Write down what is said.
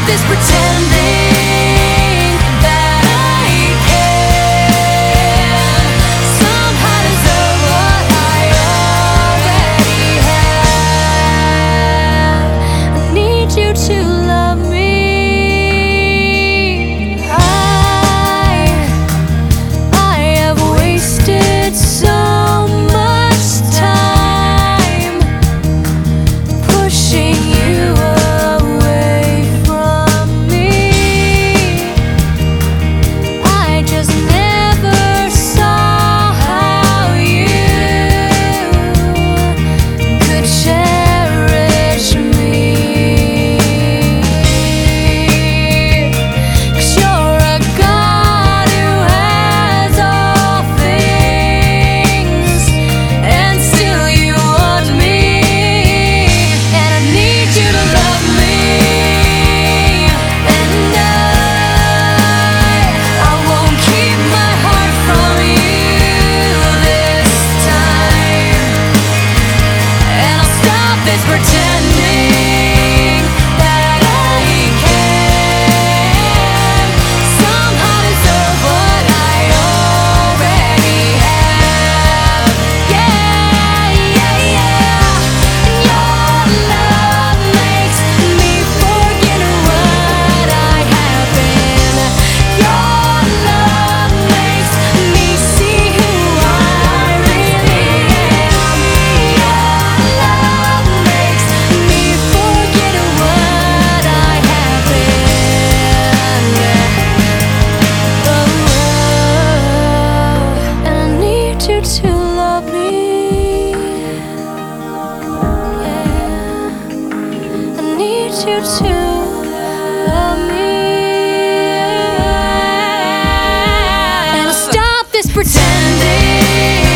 this pretending that I care. Somehow deserve what I already have. I need you to love me. I have wasted so much time pushing you away from me. I just never saw how you could cherish me. 'Cause you're a God who has all things, and still you want me. And I need you to love me. And I won't keep my heart from you this time. And I'll stop this pretending that I can. Somehow deserve what I already have. Yeah, yeah, yeah. Your love makes me forget what I have been. Your love makes me see who I really am. Your love makes me forget what I have been. And I need you to love me. Yeah, I need you to love me. And I'll stop this pretending